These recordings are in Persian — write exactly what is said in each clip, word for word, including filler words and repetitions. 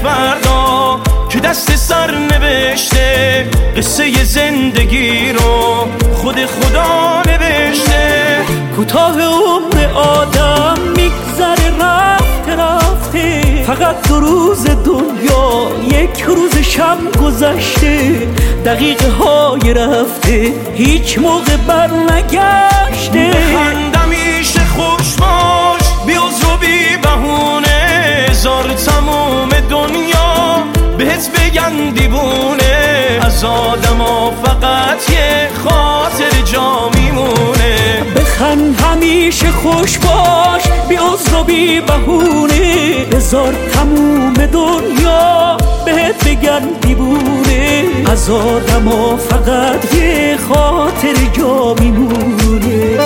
فردا که دست سر نوشته، قصه زندگی رو خود خدا نوشته. کوتاه عمر آدم میگذره رفته رفته، فقط دو روز دنیا یک روز شب گذشته، دقیقه های رفته هیچ موقع بر نگشته. بخند همیشه خوش باش بی عذر و بی بهونه، زار تموم دنیا بهت بگن دیوونه، از آدما فقط یه خاطر جا میمونه. بخند همیشه خوش باش بی عذر و بی بهونه، بذار تموم دنیا بهت بگن دیوونه، از آدما فقط یه خاطر جا میمونه.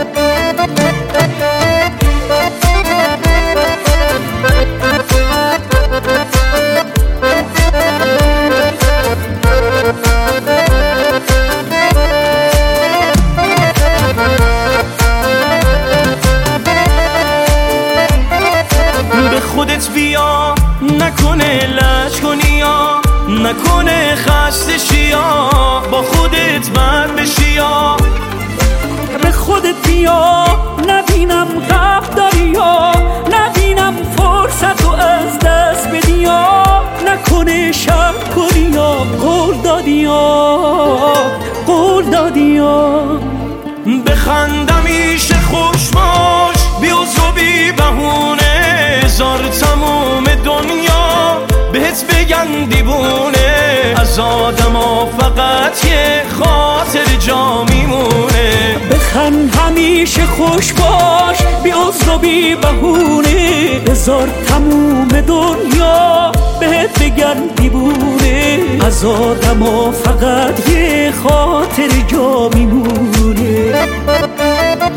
خودت بیا نکنه لج کنی یا نکنه خسته شیا، با خودت بر بشی یا به خودت بیا نبینم غف داری یا نبینم فرصت رو از دست بدی یا نکنه شب کنی یا قول دادی یا قول دادی یا. بخند همیشه خوش باش بی عذر و بی بهونه، زار تموم دنیا بهت بگن دیوونه، از آدما فقط یه خاطر جا میمونه. بخند همیشه خوش باش بی عذر و بی بهونه، بذار تموم دنیا بهت بگن دیوونه، از آدما فقط یه خاطر جا میمونه.